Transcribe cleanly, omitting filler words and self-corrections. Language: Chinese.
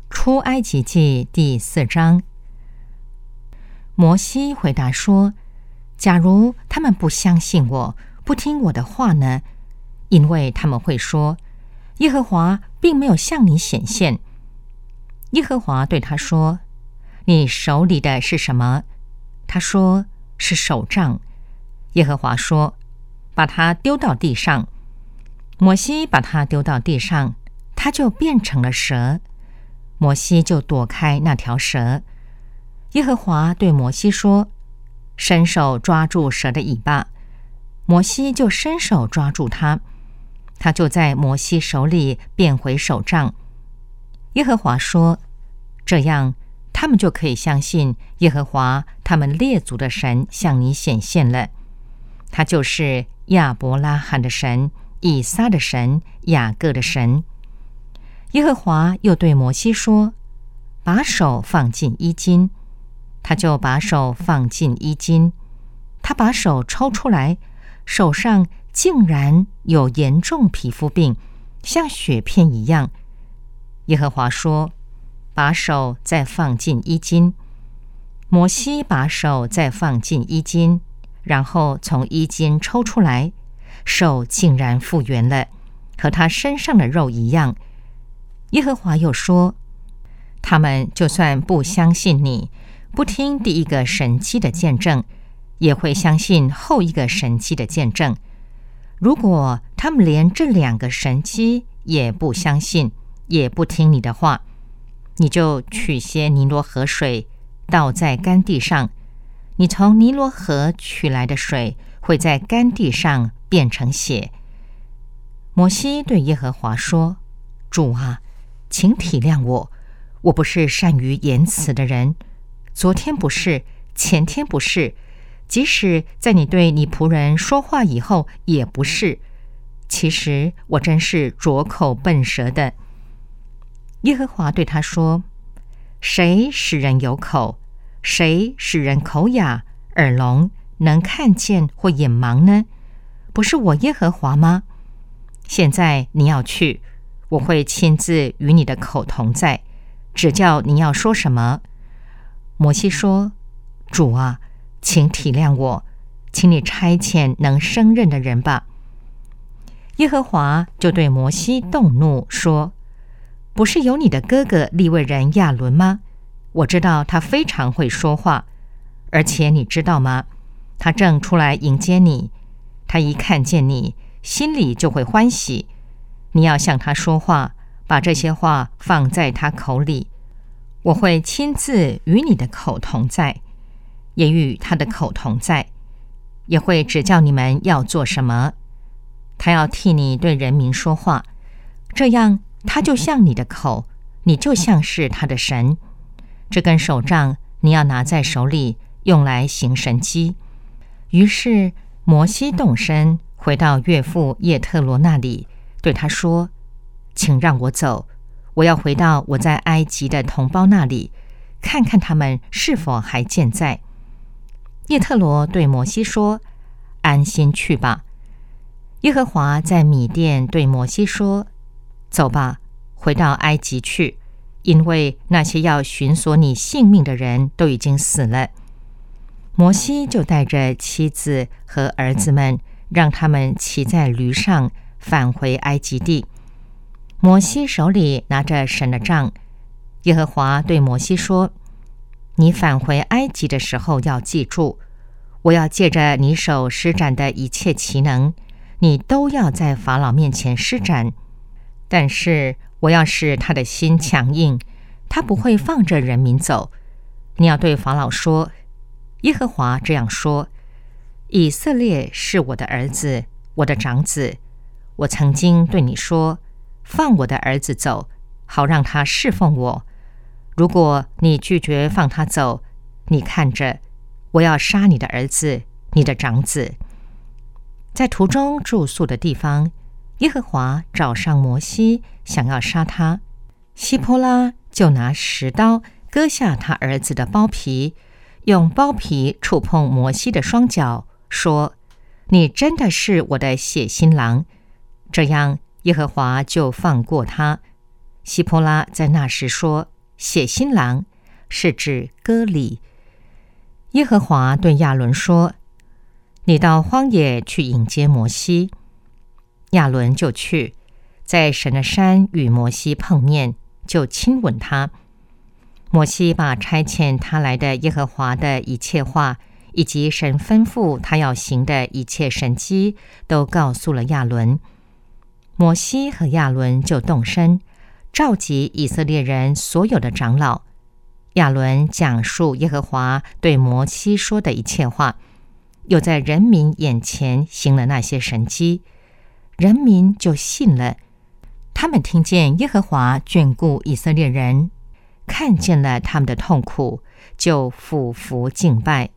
出埃及记第4章。摩西回答说：假如他们不相信我，不听我的话呢？因为他们会说，耶和华并没有向你显现。耶和华对他说：你手里的是什么？他说：是手杖。耶和华说：把它丢到地上。摩西把它丢到地上，它就变成了蛇。摩西就躲开那条蛇。耶和华对摩西说：伸手抓住蛇的尾巴。摩西就伸手抓住它，它就在摩西手里变回手杖。耶和华说：这样他们就可以相信耶和华他们列祖的神向你显现了。他就是亚伯拉罕的神，以撒的神，雅各的神。耶和华又对摩西说：把手放进衣襟。他就把手放进衣襟。他把手抽出来，手上竟然有严重皮肤病，像血片一样。耶和华说：把手再放进衣襟。摩西把手再放进衣襟，然后从衣襟抽出来，手竟然复原了，和他身上的肉一样。耶和华又说：他们就算不相信你，不听第一个神迹的见证，也会相信后一个神迹的见证。如果他们连这2个神迹也不相信，也不听你的话，你就取些尼罗河水倒在干地上，你从尼罗河取来的水会在干地上变成血。摩西对耶和华说：主啊，请体谅我，我不是善于言辞的人，昨天不是，前天不是，即使在你对你仆人说话以后也不是。其实我真是拙口笨舌的。耶和华对他说：谁使人有口？谁使人口哑、耳聋，能看见或眼盲呢？不是我耶和华吗？现在你要去，我会亲自与你的口同在，指教你要说什么。摩西说：主啊，请体谅我，请你差遣能胜任的人吧。耶和华就对摩西动怒说：不是有你的哥哥利未人亚伦吗？我知道他非常会说话，而且你知道吗？他正出来迎接你，他一看见你，心里就会欢喜。你要向他说话，把这些话放在他口里。我会亲自与你的口同在，也与他的口同在，也会指教你们要做什么。他要替你对人民说话，这样他就像你的口，你就像是他的神。这根手杖你要拿在手里，用来行神迹。于是摩西动身，回到岳父叶特罗那里，对他说：请让我走，我要回到我在埃及的同胞那里，看看他们是否还健在。叶特罗对摩西说：安心去吧。耶和华在米甸对摩西说：走吧，回到埃及去，因为那些要寻索你性命的人都已经死了。摩西就带着妻子和儿子们，让他们骑在驴上返回埃及地。摩西手里拿着神的杖。耶和华对摩西说：你返回埃及的时候要记住，我要借着你手施展的一切奇能，你都要在法老面前施展。但是我要使他的心强硬，他不会放着人民走。你要对法老说：耶和华这样说，以色列是我的儿子，我的长子。我曾经对你说，放我的儿子走，好让他侍奉我。如果你拒绝放他走，你看着，我要杀你的儿子，你的长子。在途中住宿的地方，耶和华找上摩西，想要杀他。希波拉就拿石刀割下他儿子的包皮，用包皮触碰摩西的双脚，说：你真的是我的血腥狼。这样耶和华就放过他。希波拉在那时说： 写新郎，是指歌礼。耶和华对亚伦说：你到荒野去迎接摩西。亚伦就去，在神的山与摩西碰面，就亲吻他。摩西把差遣他来的耶和华的一切话，以及神吩咐他要行的一切神迹，都告诉了亚伦。摩西和亚伦就动身，召集以色列人所有的长老。亚伦讲述耶和华对摩西说的一切话，又在人民眼前行了那些神迹，人民就信了。他们听见耶和华眷顾以色列人，看见了他们的痛苦，就俯伏敬拜。